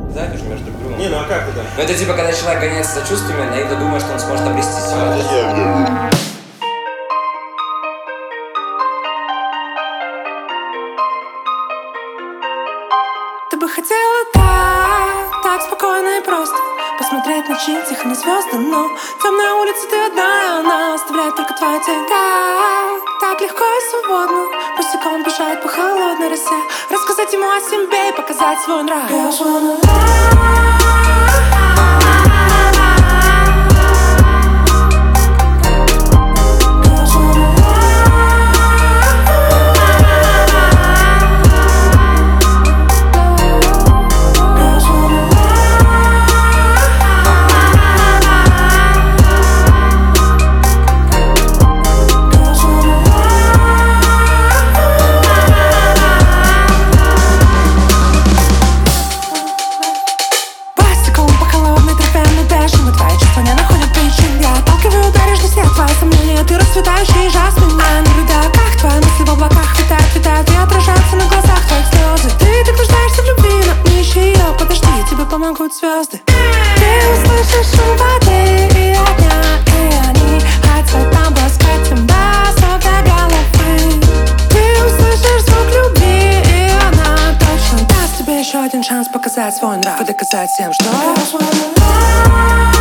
завяжешь между друг другом. Не, ну а как это? Ну это типа, когда человек гоняется за чувствами, наивно думает, что он сможет обрести себя. Ты бы хотела так спокойно и просто посмотреть ночи, тихо на звезды, но темная улица, ты одна, она оставляет только твоя тень. Так легко и свободно, пустяком бежать по холодной росе, рассказать ему о себе и показать свой нрав. Ты расцветающий жасмин, а не беда. Как твои мысли в облаках витают и отражаются на глазах твоих слезы. Ты так нуждаешься в любви, но не ищи ее, подожди, тебе помогут звезды. Ты услышишь шум воды и огня, и они хотят обласкать тебя с до головы. Ты услышишь звук любви, и она точно даст тебе еще один шанс показать свой нрав и доказать всем, что